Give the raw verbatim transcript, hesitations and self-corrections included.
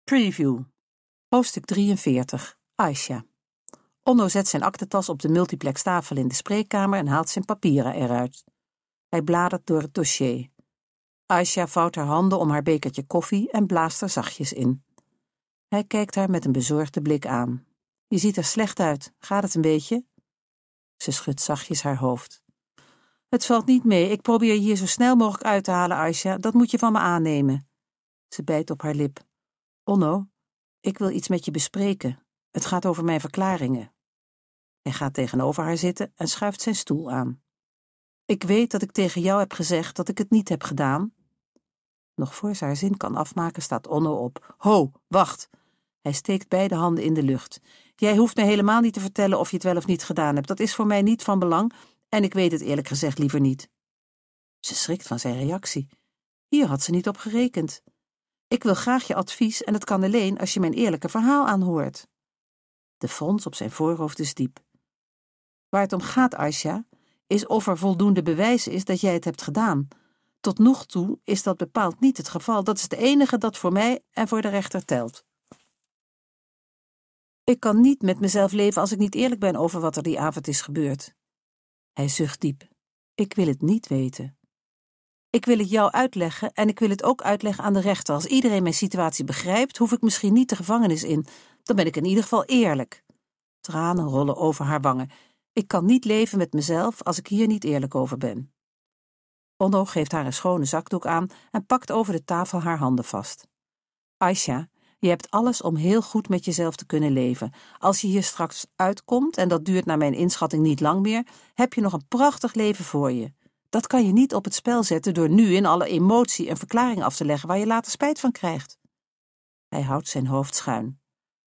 Preview. Hoofdstuk drieënveertig. Aisha. Onno zet zijn aktentas op de multiplextafel in de spreekkamer en haalt zijn papieren eruit. Hij bladert door het dossier. Aisha vouwt haar handen om haar bekertje koffie en blaast er zachtjes in. Hij kijkt haar met een bezorgde blik aan. Je ziet er slecht uit. Gaat het een beetje? Ze schudt zachtjes haar hoofd. Het valt niet mee. Ik probeer je hier zo snel mogelijk uit te halen, Aisha. Dat moet je van me aannemen. Ze bijt op haar lip. Onno, ik wil iets met je bespreken. Het gaat over mijn verklaringen. Hij gaat tegenover haar zitten en schuift zijn stoel aan. Ik weet dat ik tegen jou heb gezegd dat ik het niet heb gedaan. Nog voor ze haar zin kan afmaken, staat Onno op. Ho, wacht! Hij steekt beide handen in de lucht. Jij hoeft me helemaal niet te vertellen of je het wel of niet gedaan hebt. Dat is voor mij niet van belang en ik weet het eerlijk gezegd liever niet. Ze schrikt van zijn reactie. Hier had ze niet op gerekend. Ik wil graag je advies en het kan alleen als je mijn eerlijke verhaal aanhoort. De frons op zijn voorhoofd is diep. Waar het om gaat, Aisha, is of er voldoende bewijs is dat jij het hebt gedaan. Tot nog toe is dat bepaald niet het geval. Dat is het enige dat voor mij en voor de rechter telt. Ik kan niet met mezelf leven als ik niet eerlijk ben over wat er die avond is gebeurd. Hij zucht diep. Ik wil het niet weten. Ik wil het jou uitleggen en ik wil het ook uitleggen aan de rechter. Als iedereen mijn situatie begrijpt, hoef ik misschien niet de gevangenis in. Dan ben ik in ieder geval eerlijk. Tranen rollen over haar wangen. Ik kan niet leven met mezelf als ik hier niet eerlijk over ben. Onno geeft haar een schone zakdoek aan en pakt over de tafel haar handen vast. Aisha, je hebt alles om heel goed met jezelf te kunnen leven. Als je hier straks uitkomt, en dat duurt naar mijn inschatting niet lang meer, heb je nog een prachtig leven voor je. Dat kan je niet op het spel zetten door nu in alle emotie een verklaring af te leggen waar je later spijt van krijgt. Hij houdt zijn hoofd schuin.